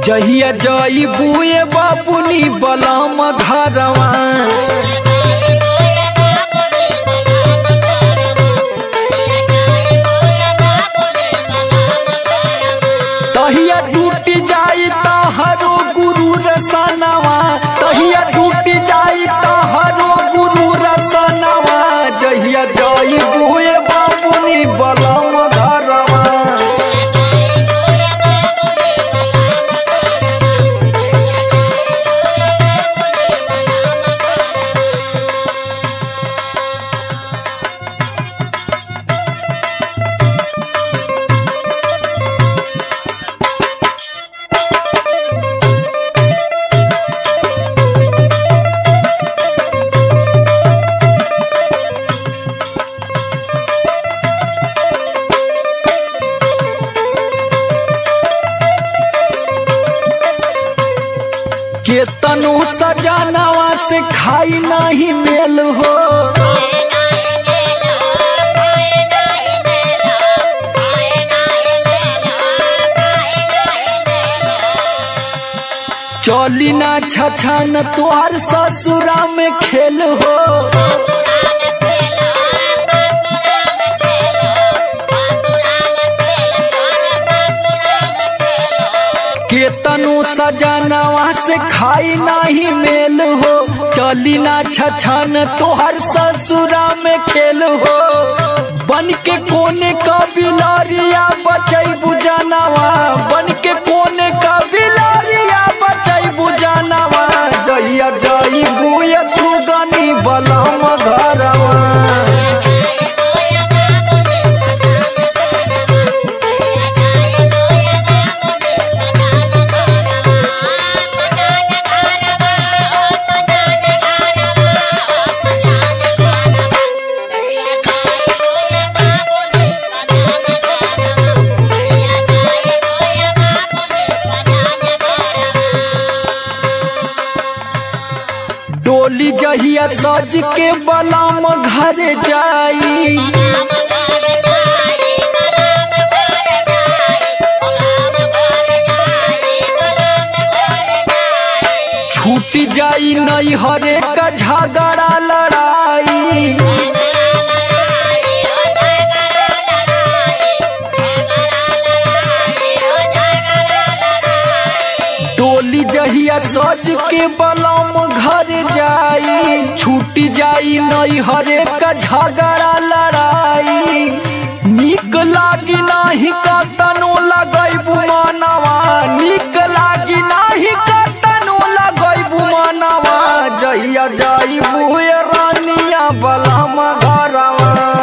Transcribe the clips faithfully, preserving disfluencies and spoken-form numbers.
जहिया जई बुए बापुनी बलम घरवा तहिया टूट जाई तहरो गुरु रसनवा तहिया टूट जाई तहरो गुरु रसनवा जहिया जई बुए बापुनी बलम घरवा के तनु सजानवा से खाई नहीं मेल हो चली ना छछन तोहर ससुरा में खेल हो के तनु सजानवा से खाई नहीं मेल हो चली ना छछन तोहर ससुरा में खेल हो बन के कोने का बिलारिया बचई बुझानवा बन के कोने का बिलारिया बचई बुझानवा जहिया जई बुए सुगनी बलम घरवा डोली जहिया सज के बलम घर जाई छूट जाई नहीं हरे का झगड़ा लड़ाई डोली जहिया सज के बलम घर जाई छूट जाई नहीं हरे का झगड़ा लड़ाई निक लागी नाही का तनो लगैबू मनवा निक लागी नाही का तनो लगैबू मनवा जहिया जाई बुए रानिया बलम घरवा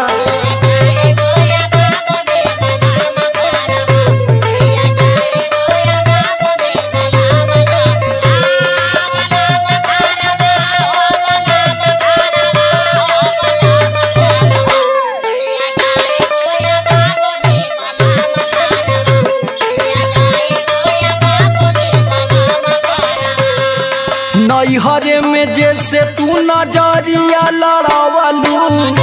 नैहरे में जैसे तू नजरिया लड़ावलू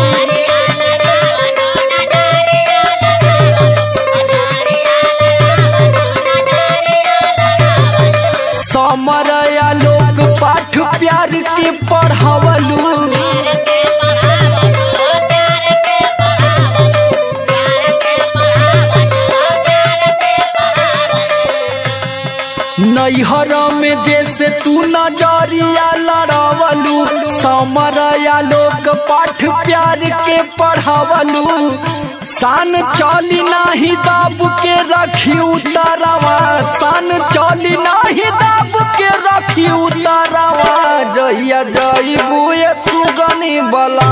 समरया लोक पाठ प्यार के पढ़ावलू नैहर में जैसे तू नजरिया लड़ावलू समरया लोक पाठ प्यार के पढ़ावलू सान चली नाही दाब के रखी उतरवा सान चली नाही दाब के रखी उतरवा जहिया जई बुए सुगनी बला